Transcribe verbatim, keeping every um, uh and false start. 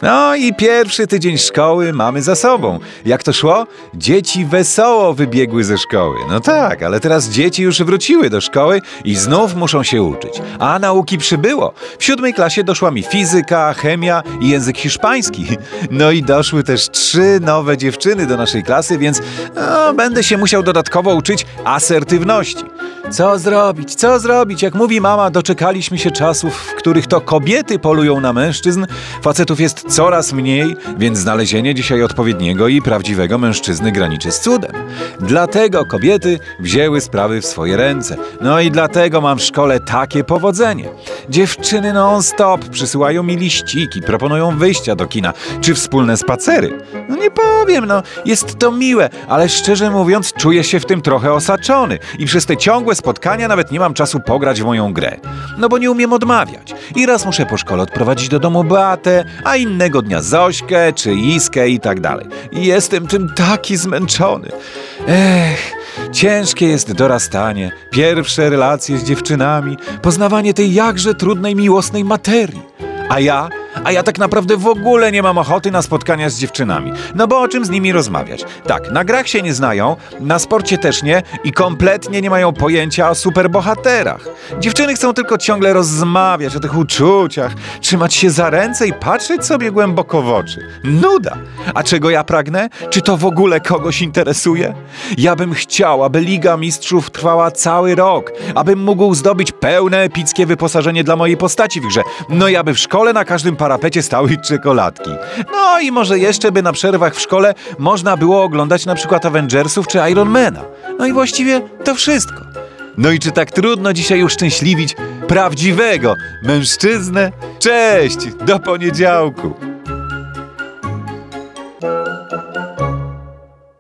No i pierwszy tydzień szkoły mamy za sobą. Jak to szło? Dzieci wesoło wybiegły ze szkoły. No tak, ale teraz dzieci już wróciły do szkoły i znów muszą się uczyć. A nauki przybyło. W siódmej klasie doszła mi fizyka, chemia i język hiszpański. No i doszły też trzy nowe dziewczyny do naszej klasy, więc no, będę się musiał dodatkowo uczyć asertywności. Co zrobić? Co zrobić? Jak mówi mama, doczekaliśmy się czasów, w których to kobiety polują na mężczyzn. Facetów jest coraz mniej, więc znalezienie dzisiaj odpowiedniego i prawdziwego mężczyzny graniczy z cudem. Dlatego kobiety wzięły sprawy w swoje ręce. No i dlatego mam w szkole takie powodzenie. Dziewczyny non-stop przysyłają mi liściki, proponują wyjścia do kina, czy wspólne spacery. No nie powiem, no jest to miłe, ale szczerze mówiąc czuję się w tym trochę osaczony i przez te ciągłe spotkania nawet nie mam czasu pograć w moją grę. No bo nie umiem odmawiać. I raz muszę po szkole odprowadzić do domu Beatę, a innego dnia Zośkę czy Iskę i tak dalej. I jestem tym taki zmęczony. Ech, ciężkie jest dorastanie, pierwsze relacje z dziewczynami, poznawanie tej jakże trudnej, miłosnej materii. A ja? A ja tak naprawdę w ogóle nie mam ochoty na spotkania z dziewczynami. No bo o czym z nimi rozmawiać? Tak, na grach się nie znają, na sporcie też nie i kompletnie nie mają pojęcia o superbohaterach. Dziewczyny chcą tylko ciągle rozmawiać o tych uczuciach, trzymać się za ręce i patrzeć sobie głęboko w oczy. Nuda! A czego ja pragnę? Czy to w ogóle kogoś interesuje? Ja bym chciał, aby Liga Mistrzów trwała cały rok, abym mógł zdobyć pełne epickie wyposażenie dla mojej postaci w grze. No i aby w szkole na każdym parapecie stały czekoladki. No i może jeszcze by na przerwach w szkole można było oglądać na przykład Avengersów czy Ironmana. No i właściwie to wszystko. No i czy tak trudno dzisiaj uszczęśliwić prawdziwego mężczyznę? Cześć! Do poniedziałku!